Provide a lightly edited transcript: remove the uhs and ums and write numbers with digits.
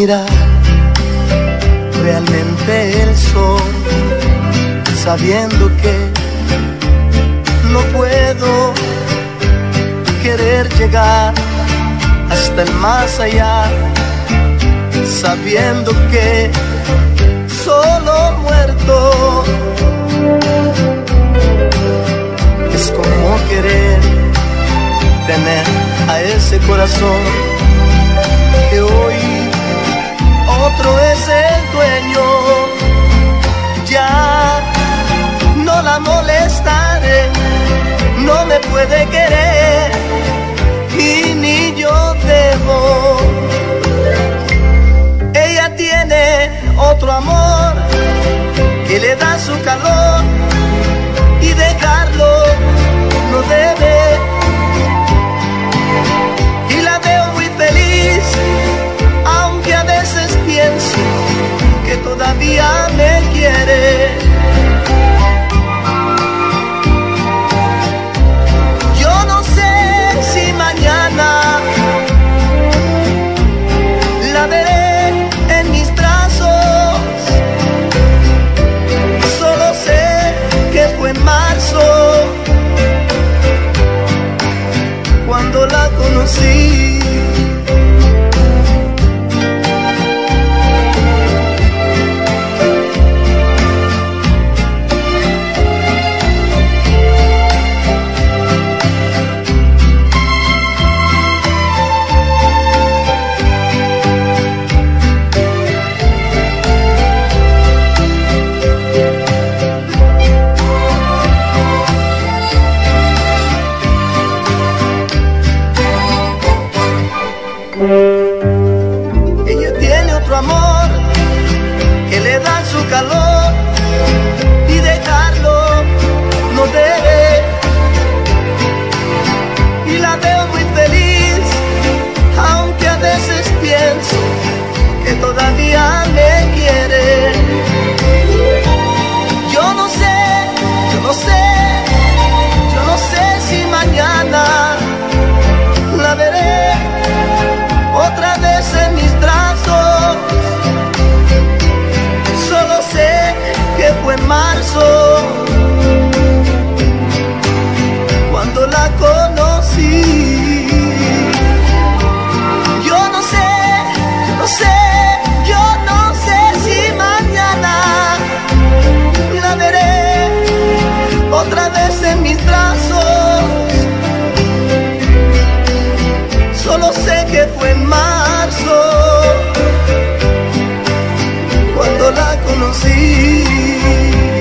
mirar realmente el sol, sabiendo que no puedo querer llegar hasta el más allá, sabiendo que solo muerto es como querer tener a ese corazón que hoy otro es el dueño. Ya no la molestaré, no me puede querer y ni yo debo. Ella tiene otro amor que le da su calor y dejarlo no debe. Y la veo muy feliz, aunque a veces pienso que todavía me quiere. Yo no sé si mañana la veré en mis brazos, solo sé que fue en marzo cuando la conocí. Ella tiene otro amor que le da su calor y dejarlo no debe. Y la veo muy feliz, aunque a veces pienso que todavía me quiere. Yo no sé, yo no sé, yo no sé si mañana la veré otra vez en mis brazos, solo sé que fue en marzo cuando la conocí. Yo no sé, yo no sé, yo no sé si mañana la veré otra vez en mis brazos, solo sé que fue en marzo cuando la conocí.